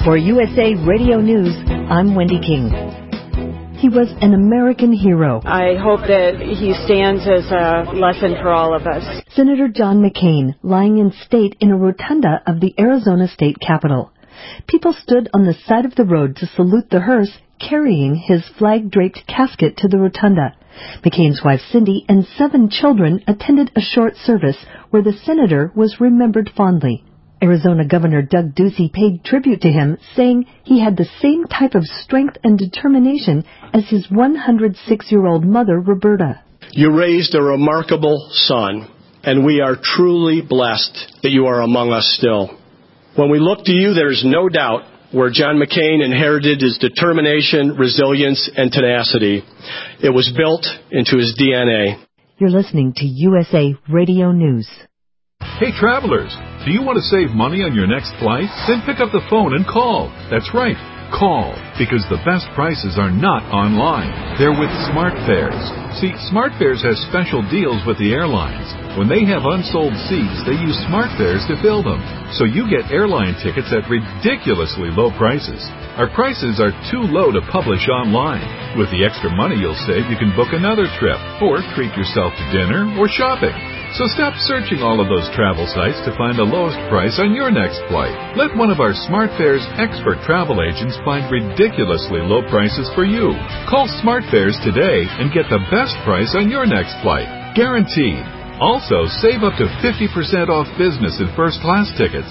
For USA Radio News, I'm Wendy King. He was an American hero. I hope that he stands as a lesson for all of us. Senator John McCain, lying in state in a rotunda of the Arizona State Capitol. People stood on the side of the road to salute the hearse carrying his flag-draped casket to the rotunda. McCain's wife Cindy and 7 children attended a short service where the senator was remembered fondly. Arizona Governor Doug Ducey paid tribute to him, saying he had the same type of strength and determination as his 106-year-old mother, Roberta. You raised a remarkable son, and we are truly blessed that you are among us still. When we look to you, there is no doubt where John McCain inherited his determination, resilience, and tenacity. It was built into his DNA. You're listening to USA Radio News. Hey, travelers, do you want to save money on your next flight? Then pick up the phone and call. That's right, call, because the best prices are not online. They're with SmartFares. See, SmartFares has special deals with the airlines. When they have unsold seats, they use SmartFares to fill them. So you get airline tickets at ridiculously low prices. Our prices are too low to publish online. With the extra money you'll save, you can book another trip, or treat yourself to dinner or shopping. So stop searching all of those travel sites to find the lowest price on your next flight. Let one of our SmartFares expert travel agents find ridiculously low prices for you. Call SmartFares today and get the best price on your next flight. Guaranteed. Also, save up to 50% off business and first-class tickets.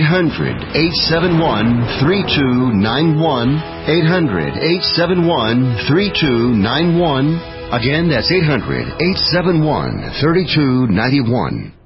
800-871-3291. 800-871-3291. Again, that's 800-871-3291.